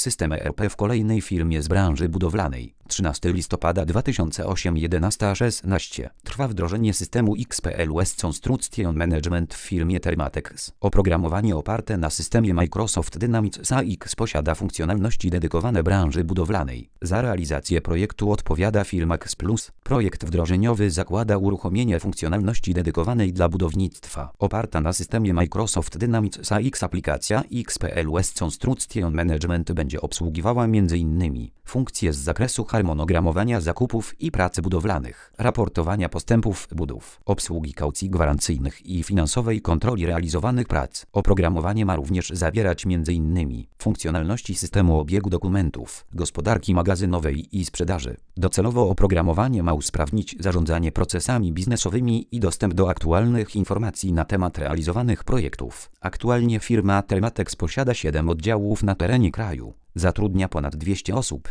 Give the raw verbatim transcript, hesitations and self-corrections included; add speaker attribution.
Speaker 1: System E R P w kolejnej firmie z branży budowlanej. trzynastego listopada dwa tysiące ósmego jedenasta szesnaście. Trwa wdrożenie systemu X P L S Construction Management w firmie Thermatex. Oprogramowanie oparte na systemie Microsoft Dynamics A X posiada funkcjonalności dedykowane branży budowlanej. Za realizację projektu odpowiada firma X plus. Projekt wdrożeniowy zakłada uruchomienie funkcjonalności dedykowanej dla budownictwa. Oparta na systemie Microsoft Dynamics A X aplikacja X P L S Construction Management będzie obsługiwała między innymi funkcje z zakresu harmonogramowania zakupów i prac budowlanych, raportowania postępów budów, obsługi kaucji gwarancyjnych i finansowej kontroli realizowanych prac. Oprogramowanie ma również zawierać między innymi funkcjonalności systemu obiegu dokumentów, gospodarki magazynowej i sprzedaży. Docelowo oprogramowanie ma usprawnić zarządzanie procesami biznesowymi i dostęp do aktualnych informacji na temat realizowanych projektów. Aktualnie firma Thermatex posiada siedem oddziałów na terenie kraju. Zatrudnia ponad dwieście osób.